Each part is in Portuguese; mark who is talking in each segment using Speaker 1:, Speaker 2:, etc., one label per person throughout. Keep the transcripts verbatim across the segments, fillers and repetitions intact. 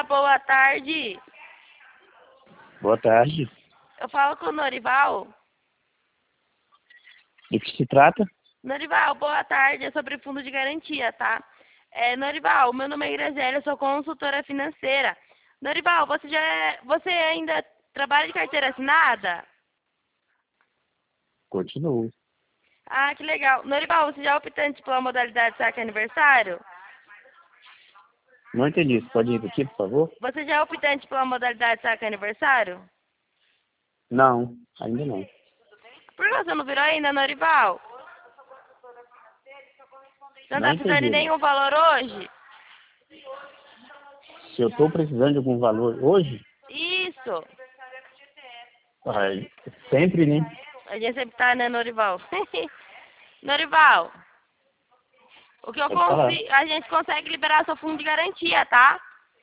Speaker 1: boa tarde.
Speaker 2: Boa tarde.
Speaker 1: Eu falo com o Norival.
Speaker 2: De que se trata?
Speaker 1: Norival, boa tarde. É sobre fundo de garantia, tá? É, Norival, meu nome é Graziela, eu sou consultora financeira. Norival, você já é, você ainda trabalha de carteira assinada?
Speaker 2: Continuo.
Speaker 1: Ah, que legal. Norival, você já é optante pela modalidade saque aniversário?
Speaker 2: Não entendi. Você pode repetir, por favor?
Speaker 1: Você já é optante pela modalidade saque aniversário?
Speaker 2: Não, ainda não.
Speaker 1: Por que você não virou ainda, Norival? Você não
Speaker 2: Não
Speaker 1: tá precisando de
Speaker 2: entendi.
Speaker 1: nenhum valor hoje?
Speaker 2: Se eu estou precisando de algum valor hoje,
Speaker 1: Isso.
Speaker 2: ai, sempre, né?
Speaker 1: A gente sempre tá, né, Norival? Norival, o que eu
Speaker 2: Pode falar.
Speaker 1: consigo, a gente consegue liberar seu fundo de garantia, tá?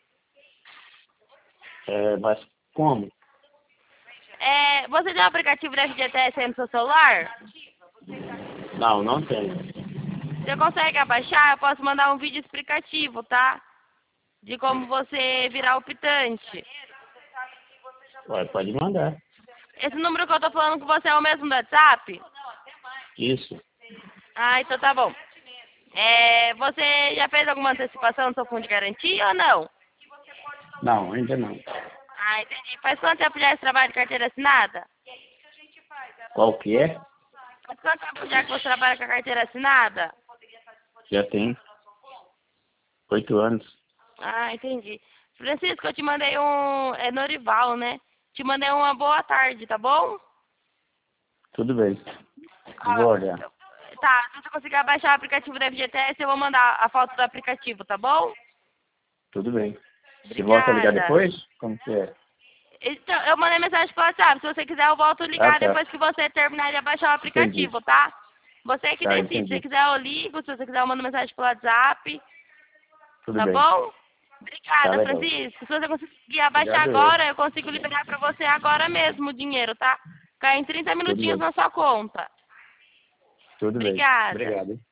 Speaker 2: É, mas como?
Speaker 1: É, você tem o aplicativo da F G T S aí no seu celular?
Speaker 2: Não, não tenho.
Speaker 1: Você consegue abaixar? Eu posso mandar um vídeo explicativo, tá? De como você virar optante.
Speaker 2: Ué, pode mandar.
Speaker 1: Esse número que eu tô falando com você é o mesmo do WhatsApp?
Speaker 2: Isso.
Speaker 1: Ah, então tá bom. É, você já fez alguma antecipação no seu fundo de garantia ou não?
Speaker 2: Não, ainda não.
Speaker 1: Ah, entendi. Faz quanto tempo já esse trabalho de carteira assinada?
Speaker 2: Qual que é?
Speaker 1: Faz quanto tempo já que você trabalha com a carteira assinada?
Speaker 2: Já tem oito anos.
Speaker 1: Ah, entendi. Francisco, eu te mandei um... É Norival, né? Te mandei uma boa tarde, tá bom?
Speaker 2: Tudo bem. Eu
Speaker 1: Ah,
Speaker 2: vou olhar.
Speaker 1: tá, se você conseguir baixar o aplicativo da F G T S, eu vou mandar a foto do aplicativo, tá bom?
Speaker 2: Tudo bem. Você volta a ligar
Speaker 1: Obrigada.
Speaker 2: depois? Como que é?
Speaker 1: Então, eu mandei mensagem pro WhatsApp. Se você quiser, eu volto a
Speaker 2: Ah,
Speaker 1: ligar
Speaker 2: tá.
Speaker 1: depois que você terminar de baixar o
Speaker 2: Entendi.
Speaker 1: aplicativo, tá? Você que
Speaker 2: Tá,
Speaker 1: decide. Se você
Speaker 2: entendi.
Speaker 1: quiser, eu ligo. Se você quiser, eu mando mensagem pro WhatsApp.
Speaker 2: Tudo
Speaker 1: Tá
Speaker 2: bem.
Speaker 1: bom?
Speaker 2: Tá
Speaker 1: Obrigada,
Speaker 2: legal.
Speaker 1: Francisco. Se você conseguir abaixar
Speaker 2: Obrigado eu.
Speaker 1: agora, eu consigo liberar pra você agora mesmo o dinheiro, tá? Cai em trinta
Speaker 2: Tudo
Speaker 1: minutinhos
Speaker 2: bem.
Speaker 1: na sua conta.
Speaker 2: Tudo bem.
Speaker 1: Obrigada.
Speaker 2: Obrigado. Hein?